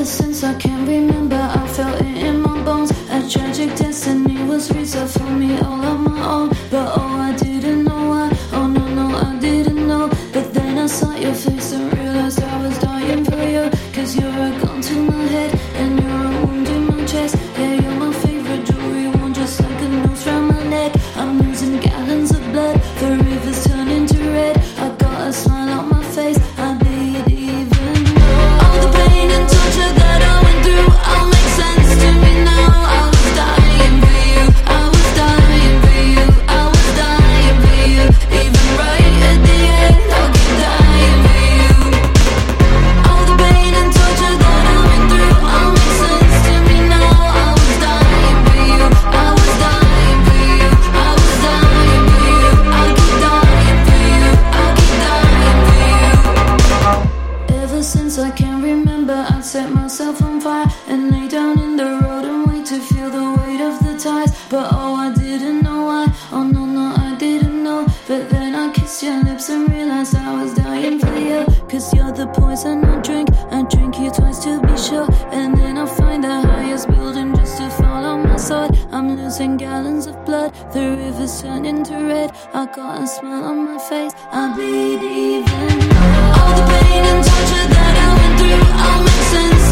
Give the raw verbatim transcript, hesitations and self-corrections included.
since I can remember, I felt it in my bones. A tragic destiny was reserved for me all on my own. But oh, I didn't know why. Oh no, no, I didn't know. But then I saw your face and realized I was dying for you. Cause you're a gun to my head and you're a wound in my chest. Yeah, you're my favorite jewelry one, just like a noose round my neck. I'm losing gallons of blood, the rivers turn into red. I got a smile on my face, I bleed even though all the pain and torture that I went through all makes sense to me now. I was dying for you, I was dying for you, I was dying for you. Even right at the end, I'll keep dying for you. All the pain and torture that I went through all makes sense to me now. I was dying for you, I was dying for you, I was dying for you. I'll keep dying for you, I'll keep dying for you. Ever since I can remember, I'd set myself on fire and lay down in the road and wait to feel the weight of the tides. But oh, I didn't know why. Oh no, no, I didn't know. But then I kissed your lips and realized I was dying for you. Cause you're the poison I drink. I drink you twice to be sure. And then I find the highest building just to fall on my sword. I'm losing gallons of blood, the rivers turn into red. I got a smile on my face, I bleed even though all the pain and torture that I went through all makes sense